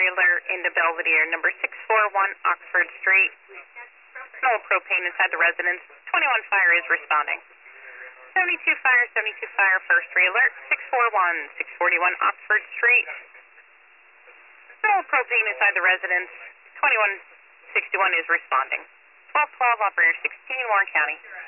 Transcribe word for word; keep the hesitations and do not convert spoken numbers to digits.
trailer into Belvedere, number six four one Oxford Street. No propane inside the residence. twenty-one fire is responding. seventy-two fire, seventy-two fire, first trailer, six four one, six forty-one Oxford Street. No propane inside the residence. twenty-one sixty-one is responding. twelve twelve, operator sixteen, Warren County.